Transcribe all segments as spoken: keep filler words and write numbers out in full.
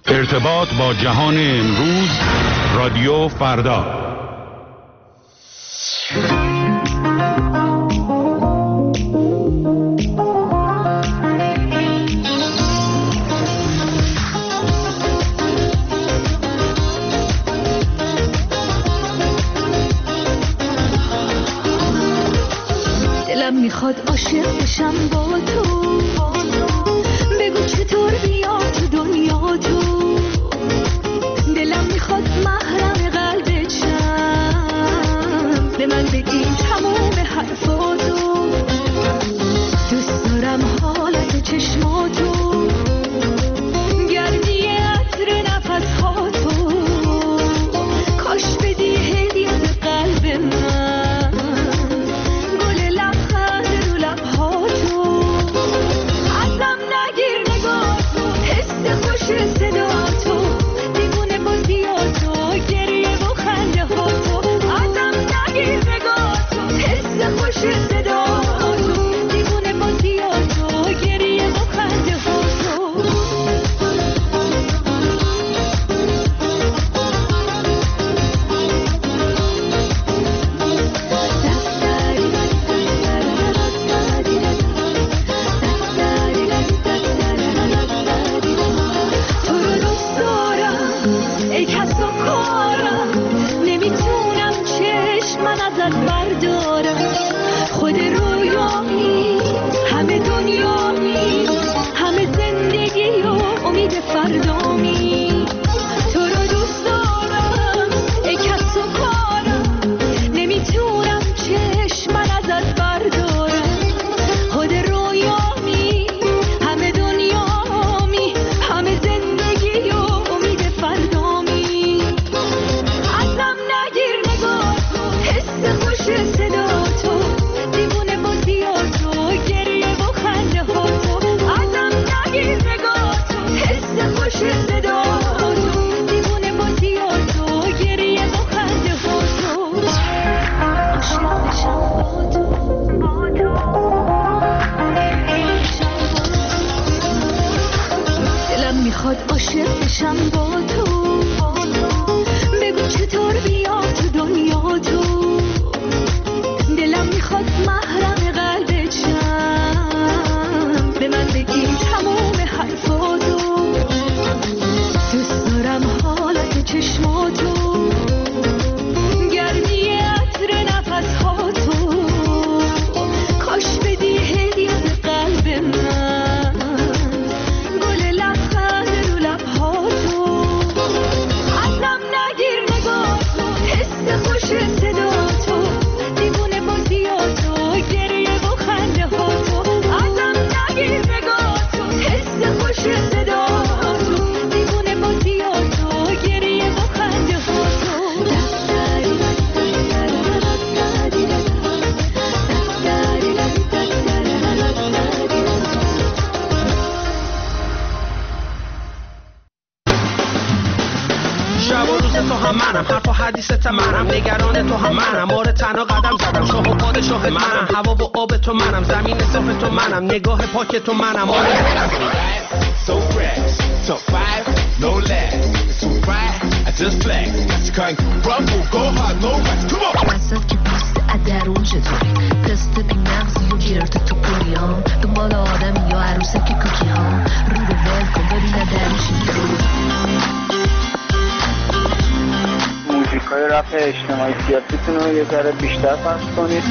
ارتباط با جهان امروز، رادیو فردا. دلم میخواد عاشق بشم با تو، بگو چطور بیام تو دنیا تو. دلم میخواد محرم قلبت شم، به من بگی تموم حرفاتو. دوست دارم حالت چشماتو، گردی عطر نفسهاتو. کاش بدی هدیه به قلب من، گل لبخند رو لبهاتو. ازم نگیر نگاهتو، حس خوش صداتو، دیوونه بازیاتو، گریه و خنده هاتو. ازم نگیر نگاهتو، حس خوش صداتو، دیوونه بازیاتو، گریه و خنده هاتو. تو رو دوست دارم ای کس و کارم، نمیتونم چشم من ازت بردارم. خود رویامی، همه دنیامی، همه زندگی و امید فردامی. تو رو دوست دارم ای کس و کارم، نمیتونم چشم من ازت بردارم. خود رویامی، همه دنیامی، همه زندگی و امید فردامی. ازم نگیر نگاهتو، حس خوش صداتو، دیوونه بازیاتو، گریه و خنده هاتو. ازم نگیر نگاهتو، حس خوش صداتو، دیوونه بازیاتو، گریه و خنده هاتو. عاشق بشم با تو، با تو. دلم میخواد عاشق بشم با تو، بگو چطور بیام تو دنیا تو. دلم میخواد محرم قلبت شم، به من بگی تموم حرفاتو. دوست دارم حالت چشماتو، گردی عطر نفسهاتو. کاش بدی هدیه به قلب من، گل لبخند رو لبهاتو. ازم نگیر نگاهتو، حس خوش صداتو، دیوونه بازیاتو، گریه و خنده هاتو. ازم نگیر نگاهتو، حس خوش صداتو، دیوونه بازیاتو، گریه و خنده هاتو. شب و روز تو هم منم، حرف و حدیثت منم، نگران تو هم منم، آره تنها قدم زدم، شاه و پادشاه منم، هوا و آب تو منم، زمین صاف تو منم، نگاه پاک تو منم، آره So fresh, top five, no less. It's too bright, I just flex. Got you crying, rumble, go hard, no rest. Come on. وسط که پوست ادرون چطوری، تست بی مغزی و گیرارت تو پوریام، دنبال آدمی یا عروسک کوکی ها، رو به ول کن ببینه درشی موزیکای رپ اجتماعی سیاسیتون رو یه ذره بیشتر پخش کنید.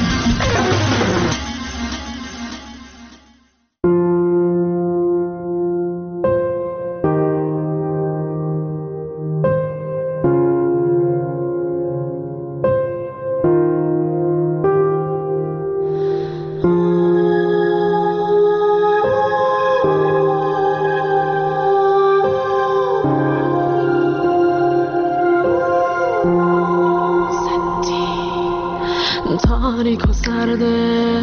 تاریک و سرده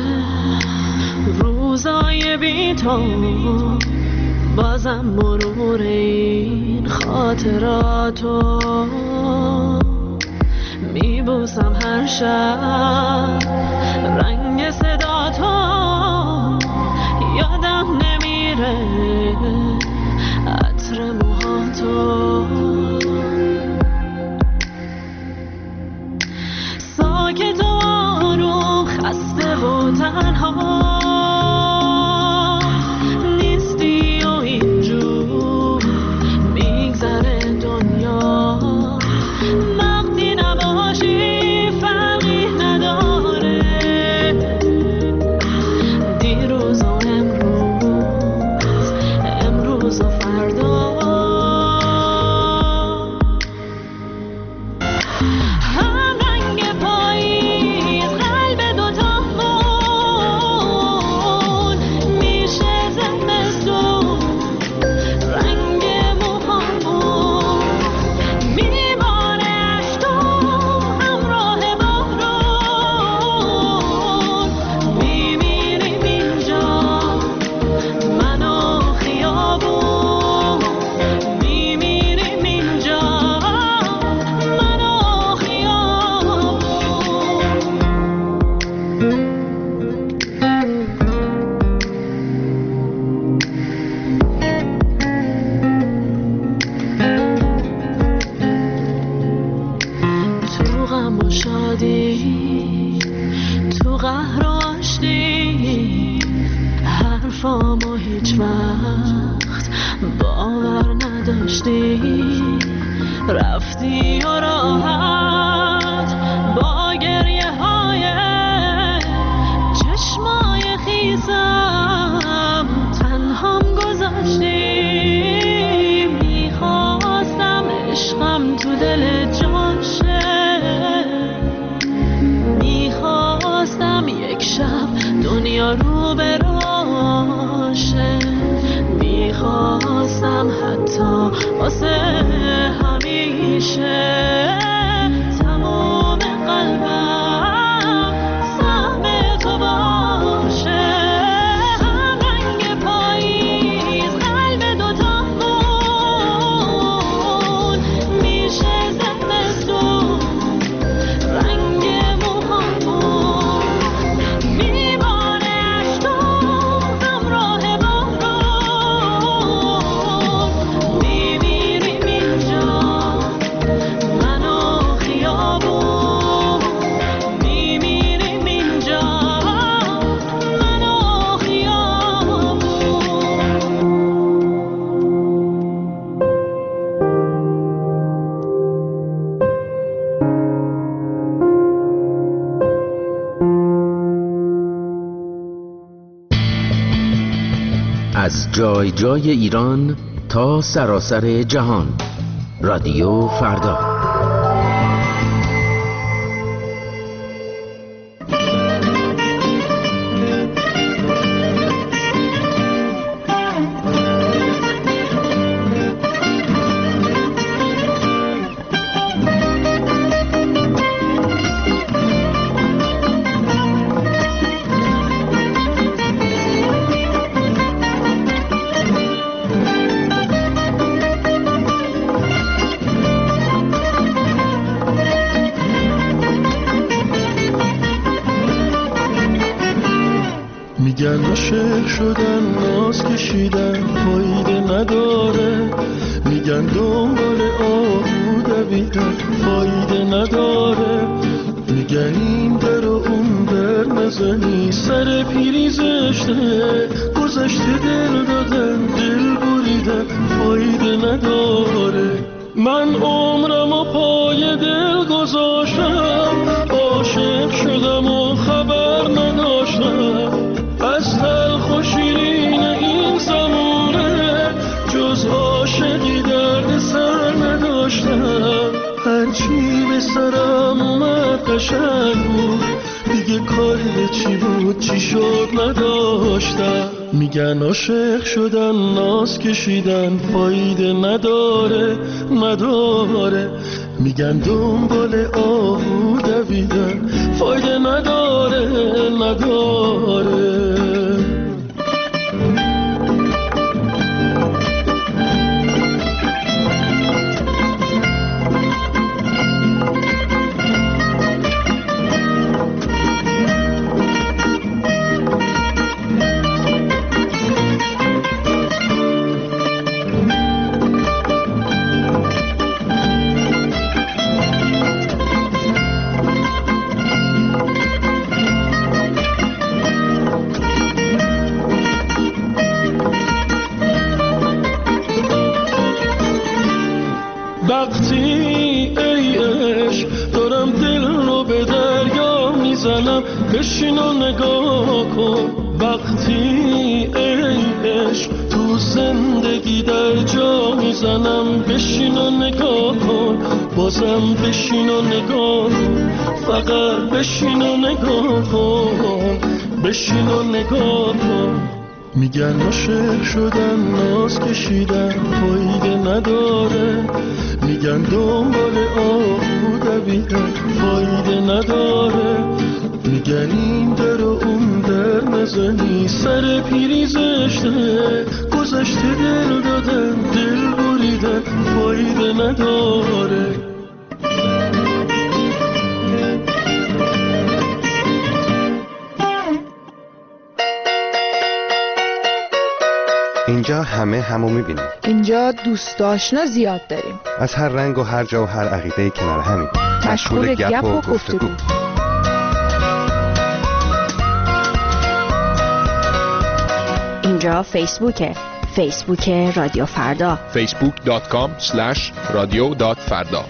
روزای بی تو، بازم مرور این خاطراتو میبوسم هر شب، رنگ صدا تو یادم نمیره، عطر موهاتو گذاشتی رفتی و راحت با گریه های چشمای خیزم تنهام گذاشتی. میخواستم عشقم تو دل جاشه، میخواستم یک شب دنیا رو براشه، میخواستم حتی واسه همیشه تمام قلبم سهم تو باشه. هم رنگ پاییز قلب دوتامون میشه زمستون رنگ موهامون میباره اشکام همراه بارون. میمیریم اینجا من و خیابون، میمیریم اینجا من و خیابون. از جای جای ایران تا سراسر جهان، رادیو فردا. میگن عاشق شدن ناز کشیدن فایده نداره، میگن دنبال آهو دویدن فایده نداره، میگن این در و اون در نزنی سر پیری زشته، گذشته دل دادن دل بریدن فایده نداره. من عمرم و پای دل گذاشتم، عاشق شدم و خبر نداشتم از تلخ و شیرین این زمونه، جز عاشقی درد سر نداشتم. هرچی به سرم اومد قشنگ بود، دیگه کاری به چی بود چی شد نداشتم. میگن عاشق شدن ناز کشیدن فایده نداره نداره، میگن دنبال آهو دویدن فایده نداره نداره. وقتی ای عشق دارم دل رو به دریا میزنم، بشین و نگاه کن. وقتی ای عشق تو زندگی در جا میزنم، بشین و نگاه کن. بازم بشین و نگاه کن، فقط بشین و نگاه کن، بشین و نگاه کن. میگن عاشق شدن ناز کشیدن فایده نداره، میگن دنبال آهو دویدن فایده نداره، میگن این در و اون در نزنی سر پیری زشته، گذشته دل دادن دل بریدن فایده نداره. اینجا همه همو میبینیم. اینجا دوست آشنا زیاد داریم، از هر رنگ و هر جا و هر عقیده کنار همین، مشغول گپ و گفتگو. اینجا فیسبوکه، فیسبوک رادیو فردا فیسبوک دات کام اسلش رادیو دات فردا.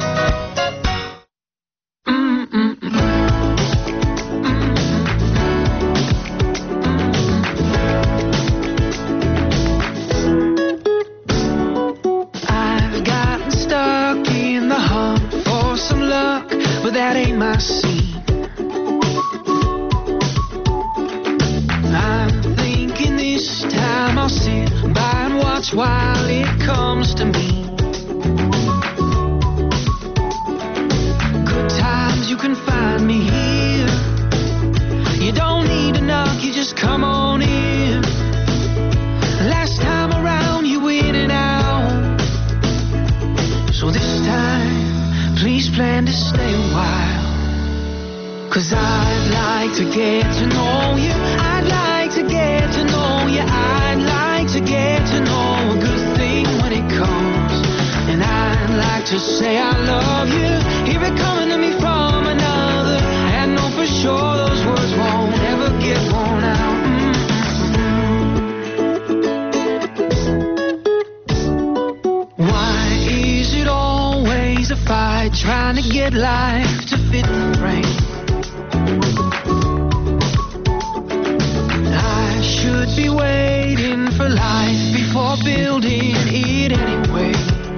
While it comes to me, good times you can find me here. You don't need to knock, you just come on in. Last time around you in and out, so this time please plan to stay a while. 'Cause I'd like to get to know you, I'd like to get to know you, I'd like to get to know a good thing when it comes. And I'd like to say I love you, hear it coming to me from another, and know for sure those words won't ever get worn out. Mm-hmm. Why is it always a fight trying to get life to fit the frame? Should be waiting for life before building it anyway.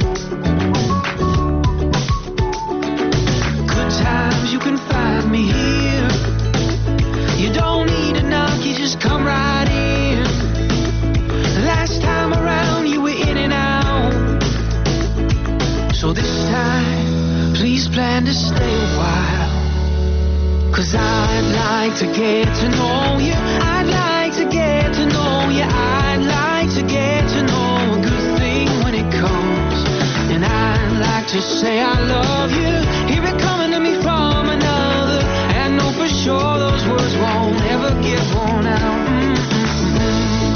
Good times you can find me here. You don't need a knock, you just come right in. Last time around you were in and out, so this time please plan to stay a while. 'Cause I'd like to get to know you, I'd like to get to know you, I'd like to get to know a good thing when it comes. And I'd like to say I love you, hear it coming to me from another, and know for sure those words won't ever get worn out. Mm-hmm.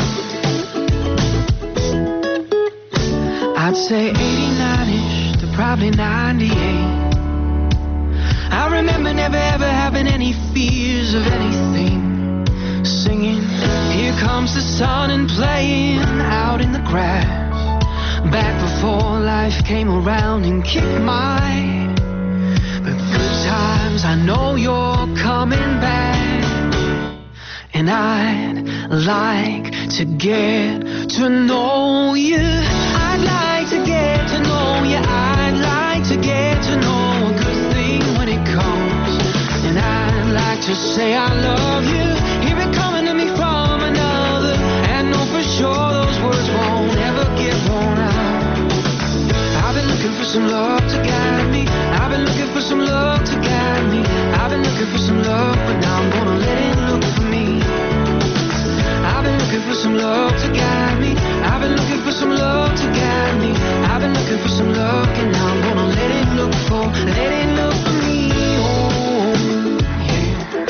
I'd say eighty-nine-ish to probably ninety-eight. I remember never ever having any fears of anything. Singing, here comes the sun, and playing out in the grass. Back before life came around and kicked my the good times. I know you're coming back, and I'd like to get to know you. I'd like to get to know you, I'd like to get to know a good thing when it comes. And I'd like to say I love you, hear it coming to me from another, and know for sure those words won't ever get worn out. I've been looking for some love to guide me, I've been looking for some love to guide me, I've been looking for some love, but now I'm gonna let it look for me. I've been looking for some love to guide me, I've been looking for some love to guide me, I've been looking for some love, and now I'm gonna let it look for, let it look for me. Oh, yeah.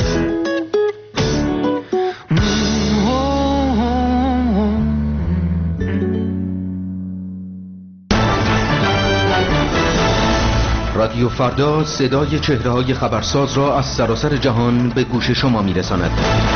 Mm, oh, oh, oh. رادیو فردا صدای چهره‌های خبرساز را از سراسر جهان به گوش شما می‌رساند.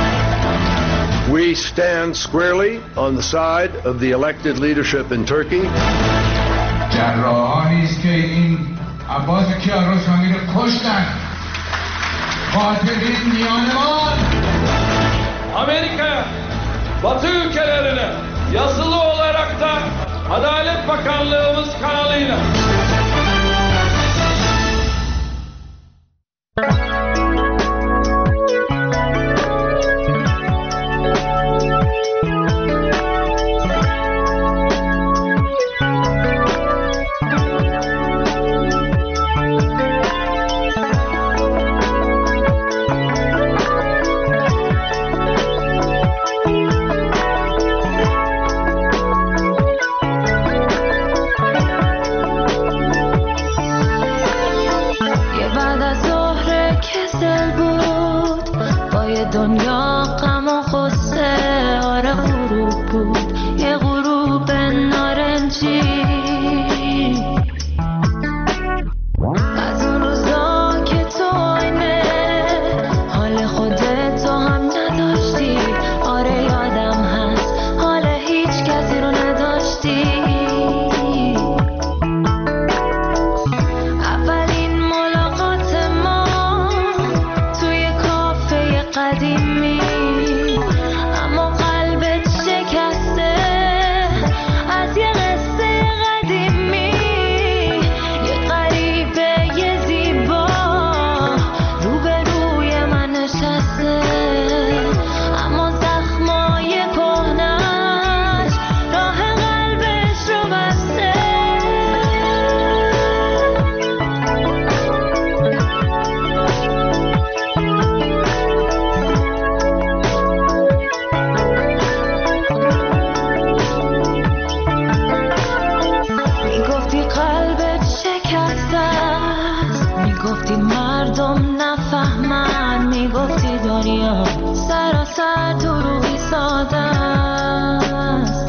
We stand squarely on the side of the elected leadership in Turkey. جراحانی است که این عباس کیارستمی رو کشتن. قاتلین میانمان. Amerika, Batı ülkelerine yazılı olarak da Adalet Bakanlığımız kanalıyla کسی رو میگفتی مردم نفهمن، میگفتی دنیا سراسر دروغی ساده است،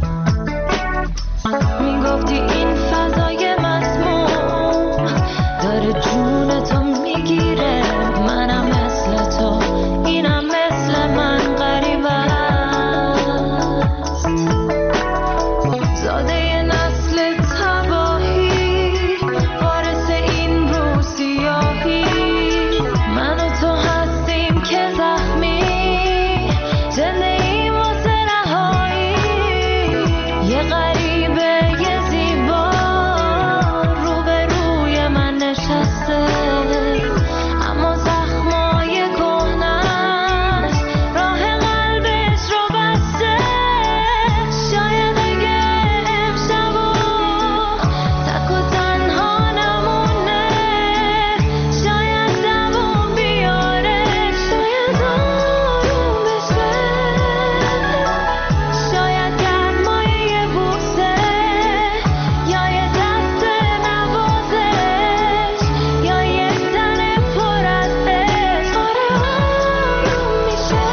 میگفتی این فضای مسموم داره جونتو میگیره، منم مثل تو اینم مثل من غریب است، زاده نسل تباهی وارث این رو سیاهی، من و تو هستیم که زخمی زندگی واسه رهایی، یه غریبه یه زیبا روبروی من نشسته، اما زخمای کهنش راه قلبش رو بسته، شاید اگه امشب و تک و تنها نمونه، شاید دوام بیاره، شاید آروم بشه، شاید گرمای یه بوسه یا یه دست نوازش یا یه تن پر از عشق، آره آروم میشه.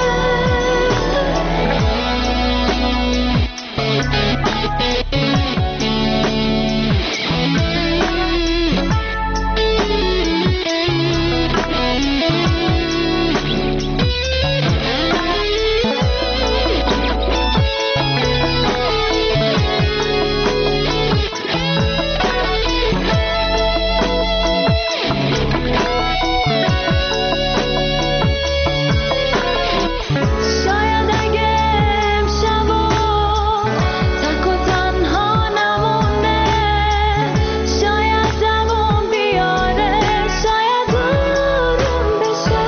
شاید اگه امشب و تک و تنها نمونه، شاید دوام بیاره، شاید آروم بشه،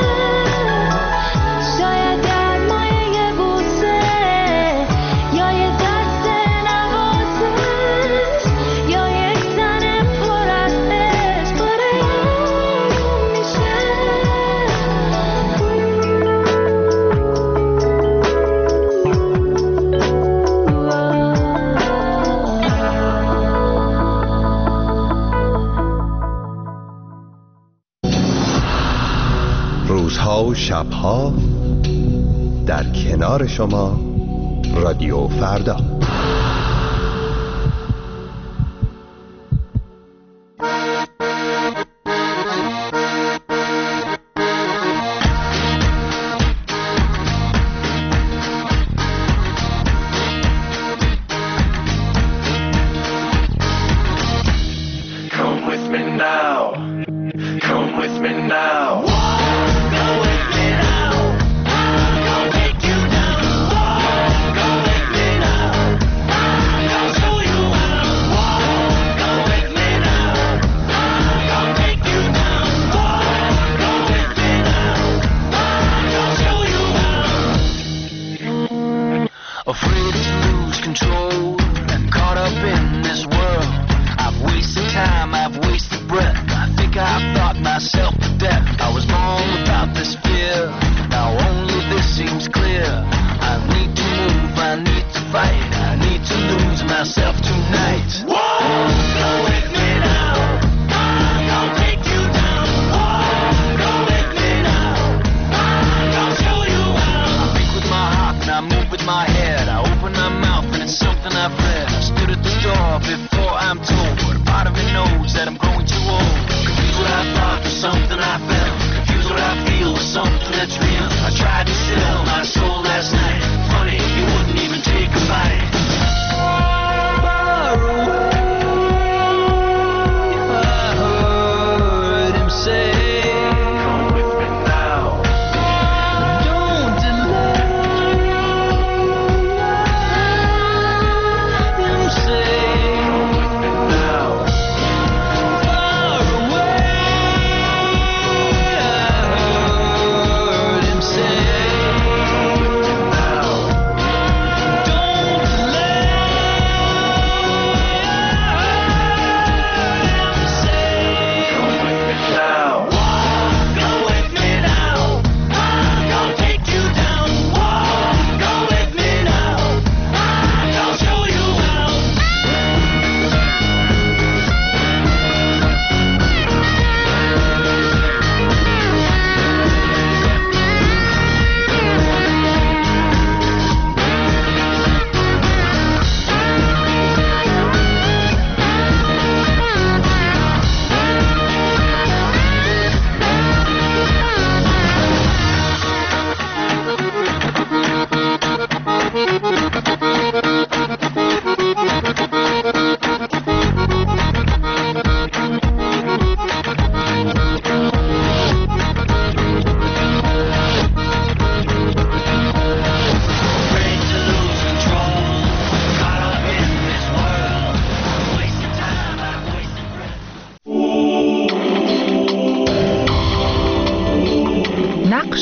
شاید گرمای یه بوسه یا یه دست نوازش یا یک تن پر از عشق، آره آروم میشه. روزها و شبها در کنار شما رادیو فردا. Come with me now. Come with me now. Go with me now. I'll go take you down. Go with me now.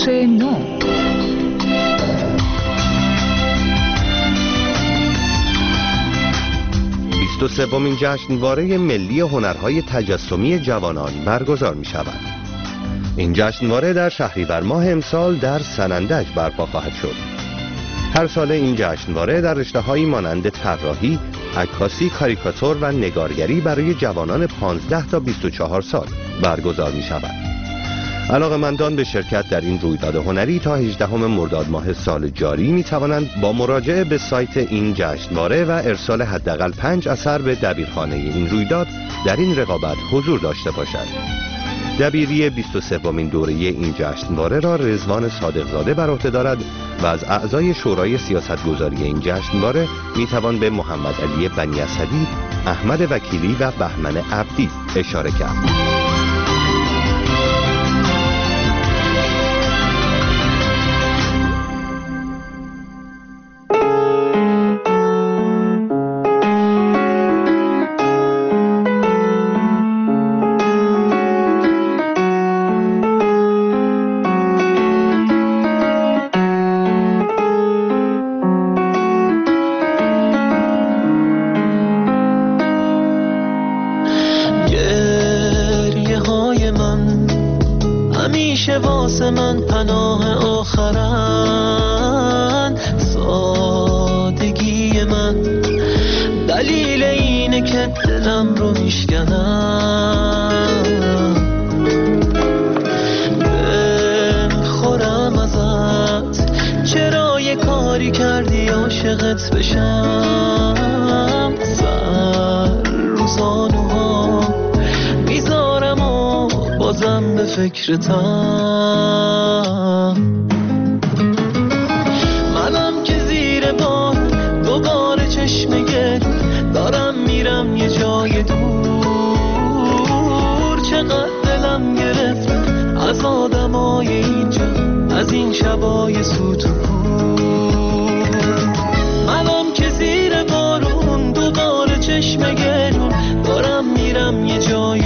سه نه. بیست و سومین جشنواره ملی هنرهای تجسمی جوانان برگزار می شود. این جشنواره در شهریور ماه امسال در سنندج برپا خواهد شد. هر سال این جشنواره در رشته‌هایی مانند طراحی، عکاسی، کاریکاتور و نگارگری برای جوانان پانزده تا بیست و چهار سال برگزار می شود. علاقه‌مندان به شرکت در این رویداد هنری تا هجدهم مرداد ماه سال جاری می توانند با مراجعه به سایت این جشنواره و ارسال حداقل پنج اثر به دبیرخانه این رویداد در این رقابت حضور داشته باشند. دبیری بیست و سومین دوره این جشنواره را رضوان صادقزاده بر عهده دارد و از اعضای شورای سیاستگذاری این جشنواره می توان به محمد علی بنی اسدی، احمد وکیلی و بهمن عبدی اشاره کرد. منم که زیر بار دوباره چشم گل دارم میرم یه جای دور، چقدر دلم گرفت از آدمای اینجا، از این شبای سوت و کور. منم که زیر بارون دوباره چشم گلون دارم میرم یه جای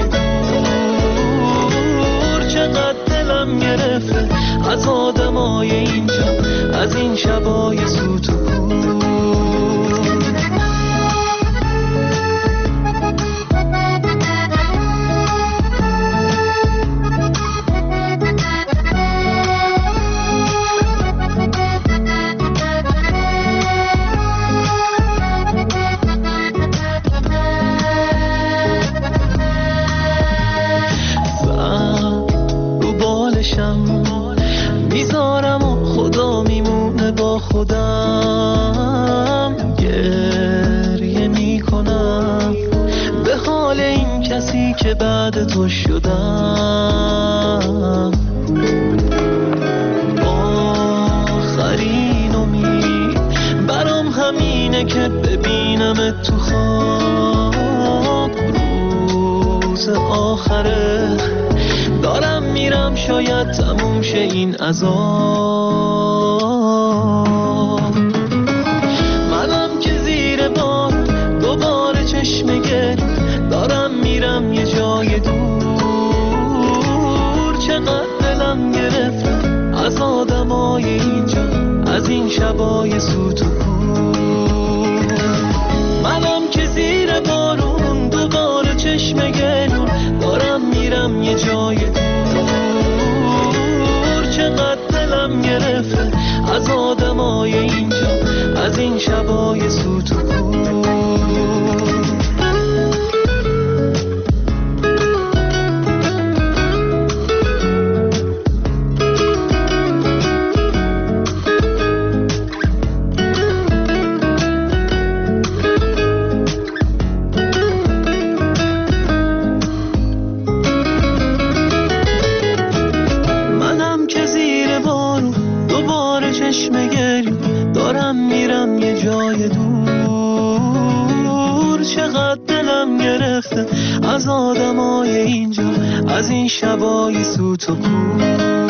دور، چقدر دلم گرفته از آدمای اینجا، از این شبای سوت و کور. میذارم و خدا میمونه با خودم، گریه میکنم به حال این کسی که بعد تو شدم. آخرین امید برام همینه که ببینم تو خواب، روز آخره دارم میرم شاید تموم شه این عذاب. منم که زیر بار دوباره چشم گل دارم میرم یه جای دور، چقدر دلم گرفته از آدمای اینجا، از این شبای سوت و کور. منم که زیر بارون دوباره چشم گلون دارم میرم یه جای دور، چقدر دلم گرفته از آدمای اینجا، از این شبای سوت و کور. از آدمای اینجا، از این شبای سوت و کور.